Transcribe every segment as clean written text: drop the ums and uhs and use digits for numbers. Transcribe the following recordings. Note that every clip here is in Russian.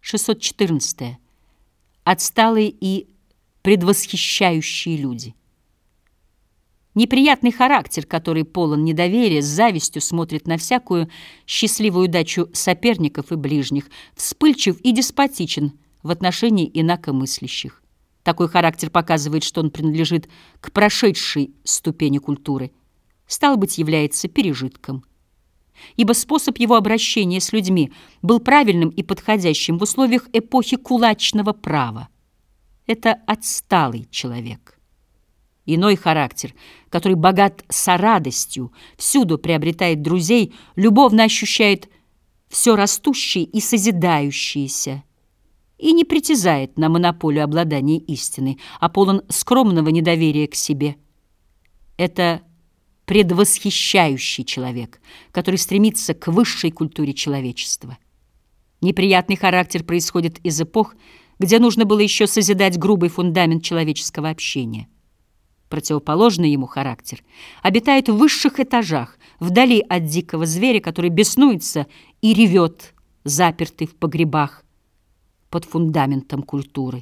614. Отсталые и предвосхищающие люди. Неприятный характер, который полон недоверия, с завистью смотрит на всякую счастливую удачу соперников и ближних, вспыльчив и деспотичен в отношении инакомыслящих. Такой характер показывает, что он принадлежит к прошедшей ступени культуры, стало быть, является пережитком. Ибо способ его обращения с людьми был правильным и подходящим в условиях эпохи кулачного права. Это отсталый человек. Иной характер, который богат сорадостью, всюду приобретает друзей, любовно ощущает все растущее и созидающееся, и не притязает на монополию обладания истиной, а полон скромного недоверия к себе. Это предвосхищающий человек, который стремится к высшей культуре человечества. Неприятный характер происходит из эпох, где нужно было еще созидать грубый фундамент человеческого общения. Противоположный ему характер обитает в высших этажах, вдали от дикого зверя, который беснуется и ревет, запертый в погребах под фундаментом культуры.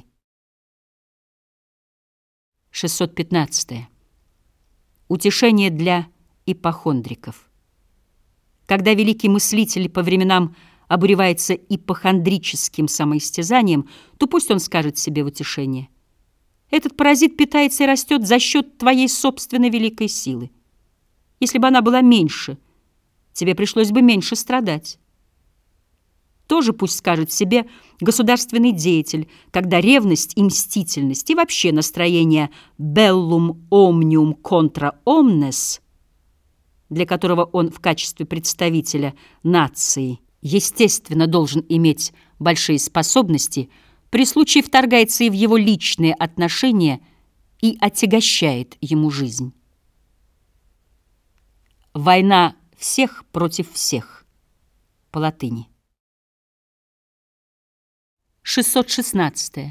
615. Утешение для ипохондриков. Когда великий мыслитель по временам обуревается ипохондрическим самоистязанием, то пусть он скажет себе в утешение: этот паразит питается и растет за счет твоей собственной великой силы. Если бы она была меньше, тебе пришлось бы меньше страдать. Тоже пусть скажет себе государственный деятель, когда ревность и мстительность и вообще настроение «bellum omnium contra omnes», для которого он в качестве представителя нации естественно должен иметь большие способности, при случае вторгается и в его личные отношения и отягощает ему жизнь. Война всех против всех. По латыни. 616.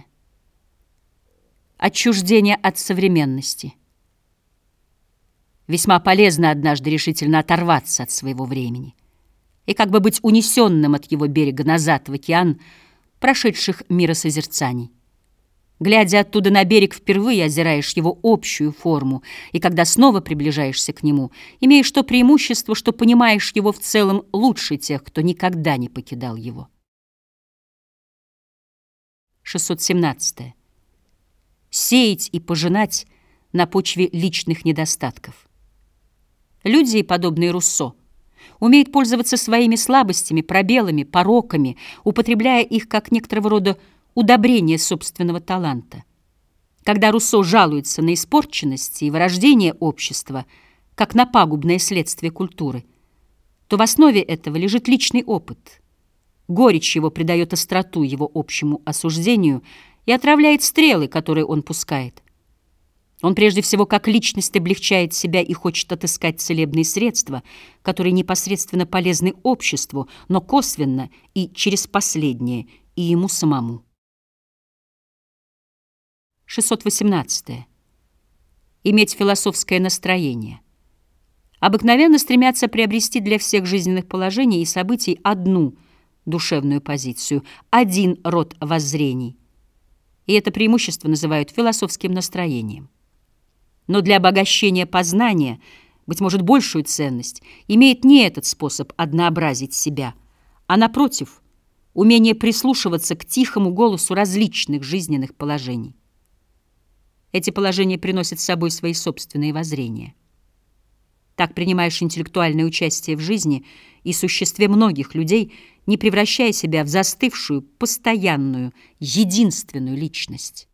Отчуждение от современности. Весьма полезно однажды решительно оторваться от своего времени и как бы быть унесенным от его берега назад в океан прошедших миросозерцаний. Глядя оттуда на берег, впервые озираешь его общую форму, и когда снова приближаешься к нему, имеешь то преимущество, что понимаешь его в целом лучше тех, кто никогда не покидал его. 617. Сеять и пожинать на почве личных недостатков. Люди, подобные Руссо, умеют пользоваться своими слабостями, пробелами, пороками, употребляя их как некоторого рода удобрение собственного таланта. Когда Руссо жалуется на испорченность и вырождение общества, как на пагубное следствие культуры, то в основе этого лежит личный опыт. Горечь его придает остроту его общему осуждению и отравляет стрелы, которые он пускает. Он прежде всего как личность облегчает себя и хочет отыскать целебные средства, которые непосредственно полезны обществу, но косвенно и через последнее и ему самому. 618. Иметь философское настроение. Обыкновенно стремятся приобрести для всех жизненных положений и событий одну душевную позицию, один род воззрений. И это преимущество называют философским настроением. Но для обогащения познания, быть может, большую ценность имеет не этот способ однообразить себя, а, напротив, умение прислушиваться к тихому голосу различных жизненных положений. Эти положения приносят с собой свои собственные воззрения. Так принимаешь интеллектуальное участие в жизни и существе многих людей, не превращая себя в застывшую, постоянную, единственную личность.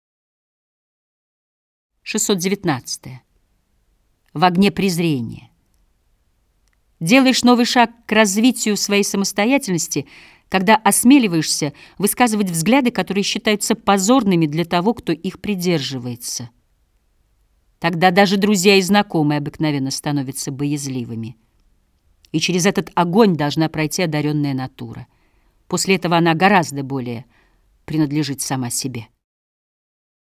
619. В огне презрения. Делаешь новый шаг к развитию своей самостоятельности, когда осмеливаешься высказывать взгляды, которые считаются позорными для того, кто их придерживается. Тогда даже друзья и знакомые обыкновенно становятся боязливыми. И через этот огонь должна пройти одаренная натура. После этого она гораздо более принадлежит сама себе.